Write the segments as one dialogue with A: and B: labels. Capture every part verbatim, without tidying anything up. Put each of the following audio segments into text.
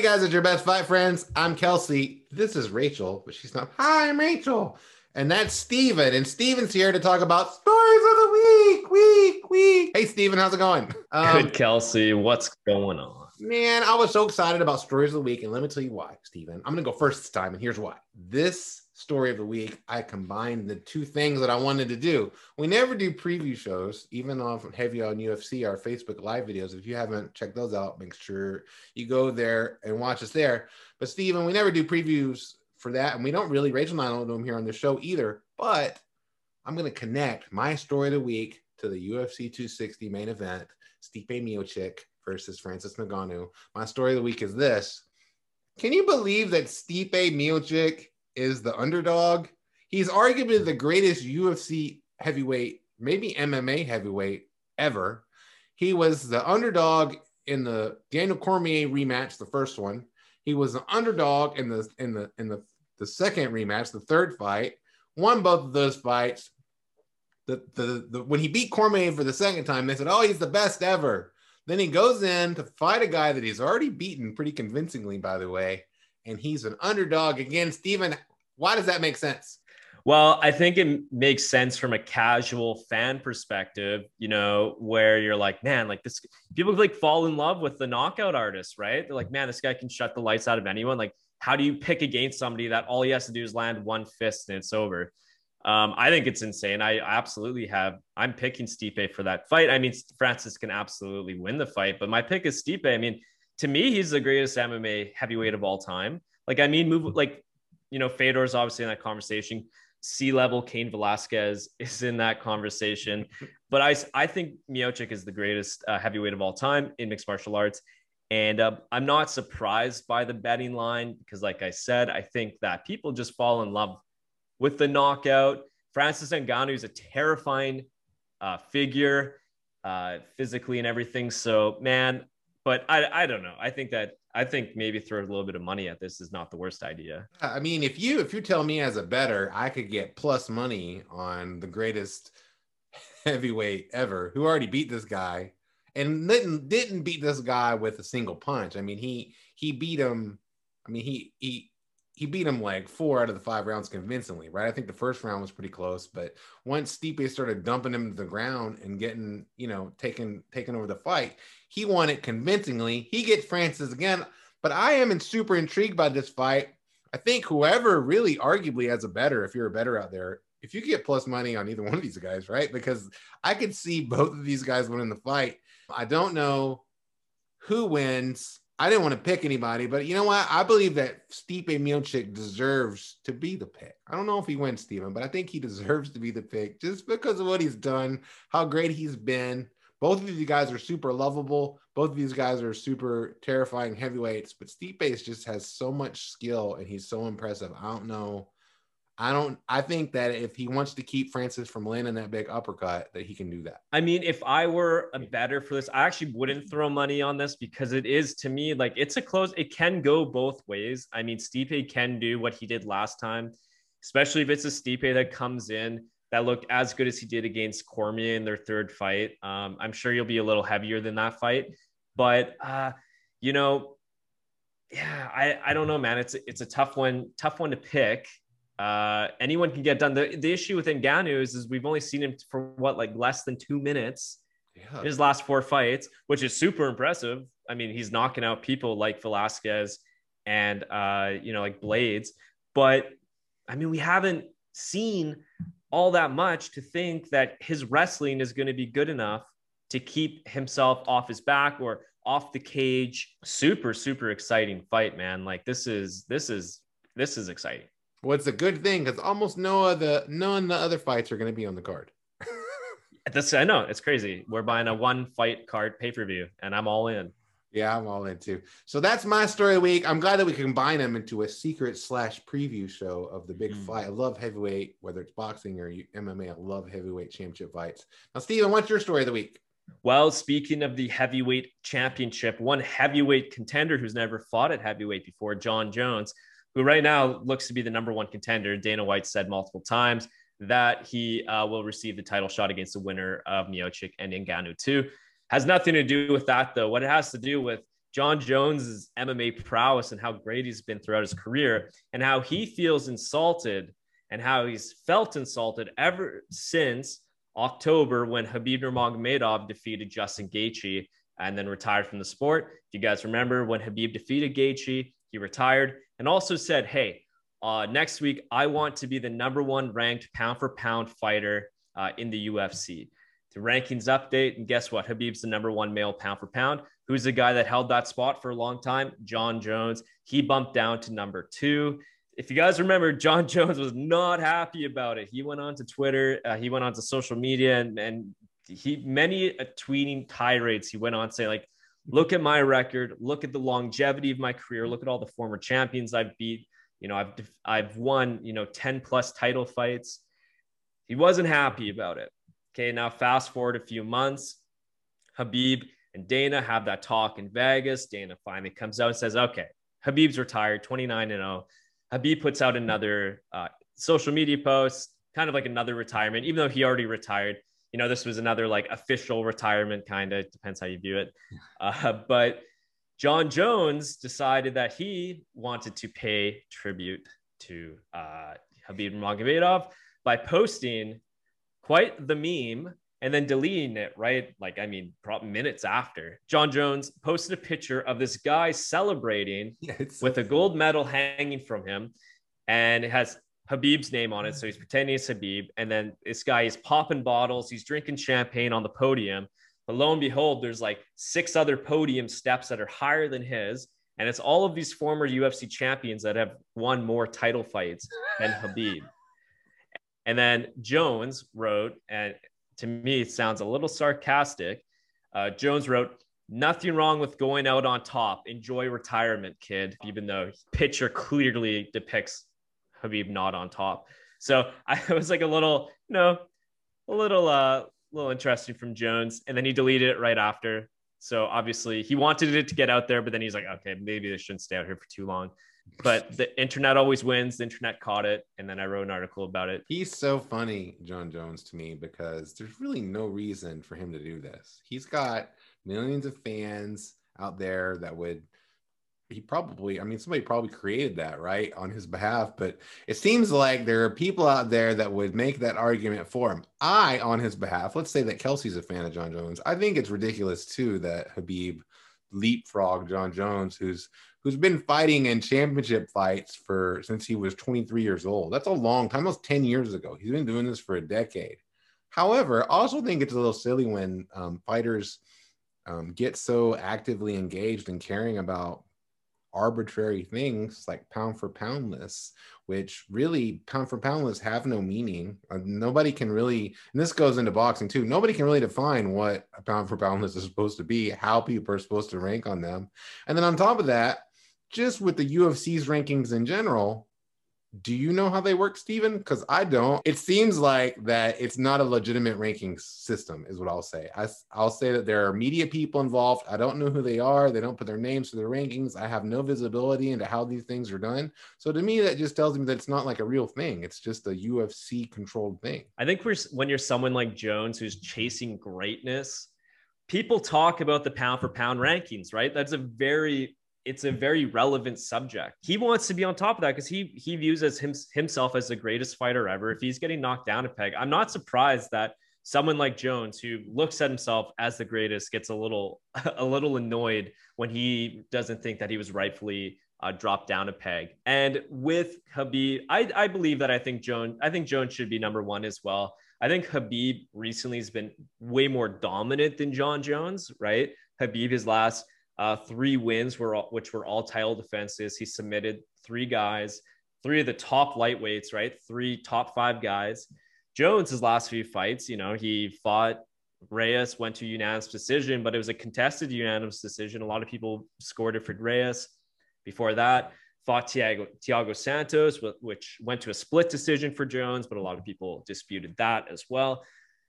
A: guys, it's your best fight friends. I'm Kelsey. This is Rachel, but she's not. Hi, I'm Rachel. And that's Steven. And Steven's here to talk about stories of the week, week, week. Hey, Steven, how's it going?
B: Um, Good, Kelsey. What's going on?
A: Man, I was so excited about stories of the week. And let me tell you why, Steven. I'm going to go first this time. And here's why. This story of the week, I combined the two things that I wanted to do. We never do preview shows, even on Heavy on U F C, our Facebook live videos. If you haven't checked those out, make sure you go there and watch us there. But Steven, we never do previews for that. And we don't really, Rachel and I don't do them here on the show either. But I'm going to connect my story of the week to the U F C two sixty main event, Stipe Miocic versus Francis Ngannou. My story of the week is this. Can you believe that Stipe Miocic is the underdog? He's arguably the greatest U F C heavyweight, maybe M M A heavyweight ever. He was the underdog in the Daniel Cormier rematch, the first one. He was the underdog in the in the in the, the second rematch, the third fight. Won both of those fights. The, the, the when he beat Cormier for the second time, they said, "Oh, he's the best ever." Then he goes in to fight a guy that he's already beaten pretty convincingly, by the way. And he's an underdog again. Steven, why does that make sense?
B: Well, I think it makes sense from a casual fan perspective, you know, where you're like, man, like this, people like fall in love with the knockout artist, right? They're like, man, this guy can shut the lights out of anyone. Like, how do you pick against somebody that all he has to do is land one fist and it's over? Um, I think it's insane. I absolutely have, I'm picking Stipe for that fight. I mean, Francis can absolutely win the fight, but my pick is Stipe. I mean, to me, he's the greatest M M A heavyweight of all time. Like, I mean, move like, you know, Fedor's obviously in that conversation. C-level Cain Velasquez is in that conversation. But I, I think Miocic is the greatest uh, heavyweight of all time in mixed martial arts. And uh, I'm not surprised by the betting line because, like I said, I think that people just fall in love with the knockout. Francis Ngannou is a terrifying uh, figure uh, physically and everything. So, man, but I, I don't know. I think that I think maybe throw a little bit of money at this is not the worst idea.
A: I mean, if you if you tell me as a bettor, I could get plus money on the greatest heavyweight ever who already beat this guy and didn't didn't beat this guy with a single punch. I mean, he he beat him. I mean, he he he beat him like four out of the five rounds convincingly, right? I think the first round was pretty close, but once Stipe started dumping him to the ground and getting, you know, taking taking over the fight, he won it convincingly. He gets Francis again, but I am super intrigued by this fight. I think whoever really arguably as a bettor, if you're a bettor out there, if you get plus money on either one of these guys, right? Because I could see both of these guys winning the fight. I don't know who wins. I didn't want to pick anybody, but you know what? I believe that Stipe Miocic deserves to be the pick. I don't know if he wins, Steven, but I think he deserves to be the pick just because of what he's done, how great he's been. Both of these guys are super lovable. Both of these guys are super terrifying heavyweights, but Stipe just has so much skill and he's so impressive. I don't know. I don't, I think that if he wants to keep Francis from landing that big uppercut, that he can do that.
B: I mean, if I were a bettor for this, I actually wouldn't throw money on this because it is, to me, like it's a close, it can go both ways. I mean, Stipe can do what he did last time, especially if it's a Stipe that comes in that looked as good as he did against Cormier in their third fight. Um, I'm sure you'll be a little heavier than that fight, but uh, you know, yeah, I, I don't know, man. It's, it's a tough one, tough one to pick. Uh, anyone can get done. The, the issue with Ngannou is, is we've only seen him for what, like less than two minutes yeah. in his last four fights, which is super impressive. I mean, he's knocking out people like Velasquez and, uh, you know, like Blades, but I mean, we haven't seen all that much to think that his wrestling is going to be good enough to keep himself off his back or off the cage. Super, super exciting fight, man. Like this is, this is, this is exciting.
A: Well, it's a good thing because almost no other, none of the other fights are going to be on the card.
B: This, I know, it's crazy. We're buying a one fight card pay-per-view and I'm all in.
A: Yeah, I'm all in too. So that's my story of the week. I'm glad that we can combine them into a secret slash preview show of the big mm. fight. I love heavyweight, whether it's boxing or M M A. I love heavyweight championship fights. Now, Steven, what's your story of the week?
B: Well, speaking of the heavyweight championship, one heavyweight contender who's never fought at heavyweight before, Jon Jones, who right now looks to be the number one contender. Dana White said multiple times that he uh, will receive the title shot against the winner of Miocic and Ngannou too. Has nothing to do with that, though. What it has to do with John Jones's M M A prowess and how great he's been throughout his career, and how he feels insulted and how he's felt insulted ever since October when Khabib Nurmagomedov defeated Justin Gaethje and then retired from the sport. If you guys remember, when Khabib defeated Gaethje, he retired and also said, hey, uh, next week, I want to be the number one ranked pound for pound fighter uh, in the U F C. The rankings update, and guess what? Khabib's the number one male pound for pound. Who's the guy that held that spot for a long time? John Jones. He bumped down to number two. If you guys remember, John Jones was not happy about it. He went on to Twitter, uh, he went on to social media, and, and he many uh, tweeting tirades. He went on to say, like, look at my record, look at the longevity of my career, look at all the former champions I've beat. You know, I've I've won, you know, ten plus title fights. He wasn't happy about it. Okay, now fast forward a few months, Khabib and Dana have that talk in Vegas. Dana finally comes out and says, okay, Khabib's retired, twenty-nine and oh. Habib puts out another uh, social media post, kind of like another retirement, even though he already retired. You know, this was another like official retirement, kind of depends how you view it. Uh, but John Jones decided that he wanted to pay tribute to uh, Khabib Nurmagomedov by posting quite the meme and then deleting it, right? Like, I mean, probably minutes after. John Jones posted a picture of this guy celebrating yeah, with so a gold medal hanging from him. And it has Khabib's name on it. So he's pretending it's Khabib. And then this guy is popping bottles. He's drinking champagne on the podium. But lo and behold, there's like six other podium steps that are higher than his. And it's all of these former U F C champions that have won more title fights than Khabib. And then Jones wrote, and to me, it sounds a little sarcastic. Uh, Jones wrote, nothing wrong with going out on top. Enjoy retirement, kid, even though picture clearly depicts Khabib not on top. So I was like a little, you know, a little, uh, little interesting from Jones. And then he deleted it right after. So obviously he wanted it to get out there, but then he's like, okay, maybe this shouldn't stay out here for too long. But the internet always wins. The internet caught it. And then I wrote an article about it.
A: He's so funny, John Jones, to me, because there's really no reason for him to do this. He's got millions of fans out there that would, he probably, I mean, somebody probably created that, right, on his behalf. But it seems like there are people out there that would make that argument for him. I, on his behalf, let's say that Kelsey's a fan of John Jones. I think it's ridiculous, too, that Khabib leapfrog John Jones, who's who's been fighting in championship fights for since he was twenty-three years old. That's a long time, almost ten years ago. He's been doing this for a decade. However, I also think it's a little silly when um, fighters um, get so actively engaged in caring about arbitrary things like pound for pound lists, which really pound for pound lists have no meaning. Uh, nobody can really, and this goes into boxing too, nobody can really define what a pound for pound list is supposed to be, how people are supposed to rank on them. And then on top of that, just with the U F C's rankings in general, do you know how they work, Steven? Because I don't. It seems like that it's not a legitimate ranking system, is what I'll say. I, I'll say that there are media people involved. I don't know who they are. They don't put their names to their rankings. I have no visibility into how these things are done. So to me, that just tells me that it's not like a real thing. It's just a U F C controlled thing.
B: I think we're, when you're someone like Jones who's chasing greatness, people talk about the pound for pound rankings, right? That's a very it's a very relevant subject. He wants to be on top of that because he he views as him, himself as the greatest fighter ever. If he's getting knocked down a peg, I'm not surprised that someone like Jones, who looks at himself as the greatest, gets a little a little annoyed when he doesn't think that he was rightfully uh, dropped down a peg. And with Khabib, I, I believe that I think Jones, I think Jones should be number one as well. I think Khabib recently has been way more dominant than John Jones, right? Khabib, his last Uh, three wins were all, which were all title defenses. He submitted three guys, three of the top lightweights, right? Three top five guys. Jones, his last few fights, you know, he fought Reyes, went to unanimous decision, but it was a contested unanimous decision. A lot of people scored it for Reyes. Before that, fought Thiago, Thiago Santos, which went to a split decision for Jones, but a lot of people disputed that as well.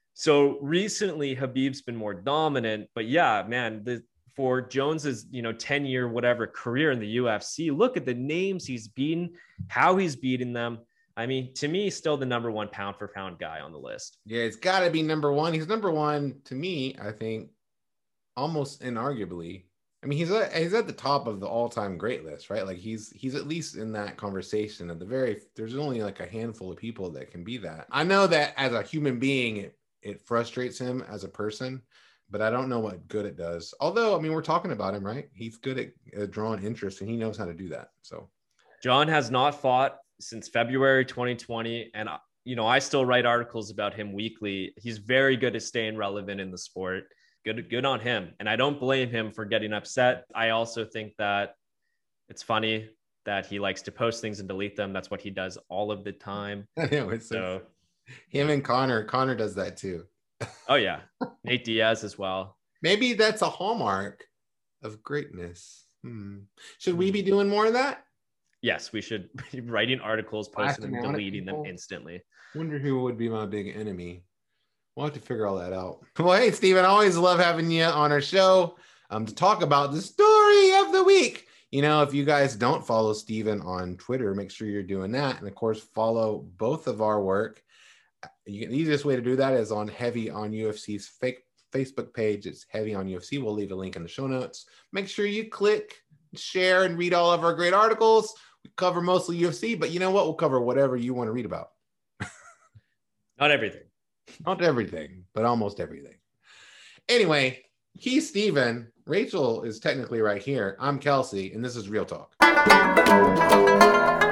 B: So recently, Khabib's been more dominant, but yeah, man, the for Jones's, you know, ten year, whatever career in the U F C, look at the names he's beaten, how he's beaten them. I mean, to me, still the number one pound for pound guy on the list.
A: Yeah, it's got to be number one. He's number one to me, I think, almost inarguably I mean, he's a, he's at the top of the all-time great list, right? Like he's he's at least in that conversation. At the very, there's only like a handful of people that can be that. I know that as a human being, it, it frustrates him as a person, but I don't know what good it does. Although, I mean, we're talking about him, right? He's good at uh, drawing interest, and he knows how to do that. So,
B: John has not fought since February twenty twenty, and you know, I still write articles about him weekly. He's very good at staying relevant in the sport. Good, good on him. And I don't blame him for getting upset. I also think that it's funny that he likes to post things and delete them. That's what he does all of the time.
A: I know it's
B: so.
A: Him and Connor. Connor does that too.
B: Oh yeah, Nate Diaz as well.
A: Maybe that's a hallmark of greatness. Hmm. Should we be doing more of that?
B: Yes, we should be writing articles, posting them, deleting them instantly.
A: Wonder who would be my big enemy. We'll have to figure all that out. Well, hey, Steven, I always love having you on our show um, to talk about the story of the week. You know, if you guys don't follow Steven on Twitter, make sure you're doing that. And of course, follow both of our work. You, the easiest way to do that is on Heavy on U F C's fake Facebook page. It's Heavy on U F C. We'll leave a link in the show notes. Make sure you click, share, and read all of our great articles. We cover mostly U F C, but you know what? We'll cover whatever you want to read about.
B: Not everything.
A: Not everything, but almost everything. Anyway, he's Steven. Rachel is technically right here. I'm Kelsey, and this is Real Talk.